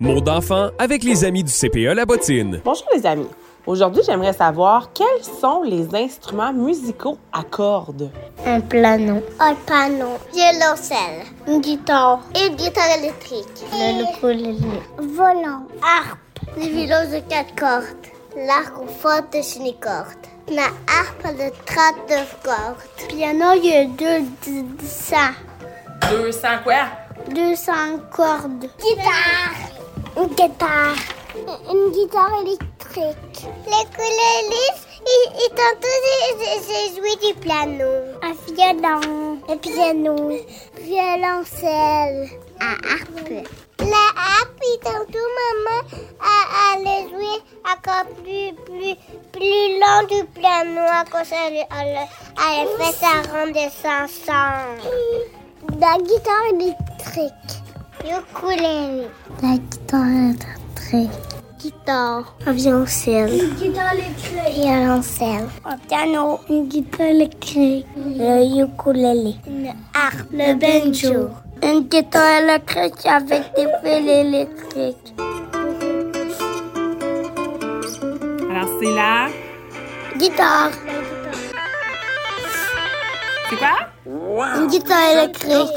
Mots d'enfant avec les amis du CPE La Bottine. Bonjour les amis. Aujourd'hui, j'aimerais savoir quels sont les instruments musicaux à cordes. Un piano. Un piano. Violoncelle. Une guitare. Une guitare électrique. Le ukulélé. Volant. Harpe. Des violons de 4 cordes. L'arc au fond de 5 cordes. La harpe de 39 cordes. Piano, il y a 200. 200 quoi? 200 cordes. Guitare. Une guitare. Une guitare électrique. Les ukulélistes, ils ont tous joué du piano. Un violon. Un piano. Violoncelle. Un harpe. La harpe, ils ont tout maman à le jouer encore plus long du piano à cause elle fait sa ronde de chansons. La guitare électrique. Ukulélé. La guitare électrique. Guitare. Un violoncelle. Une guitare électrique. Violoncelle. Un piano. Une guitare électrique. Le ukulélé. Une harpe. Le banjo. Une guitare électrique avec des fils électriques. Alors, c'est la... Guitare. C'est quoi? Une guitare électrique.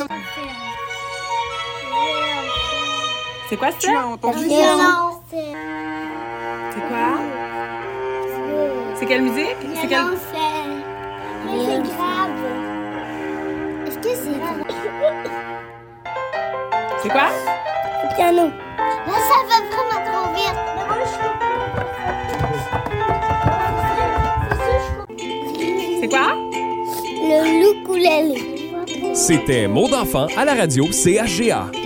C'est quoi ça? Violoncelle. C'est quoi? C'est quelle musique? C'est quelle... Violoncelle. C'est grave. Est-ce que c'est grave? C'est quoi? Le piano. Là, ça va vraiment trop vite. Mais moi, C'est quoi? Le ukulélé. C'était Mots d'enfant à la radio CHGA.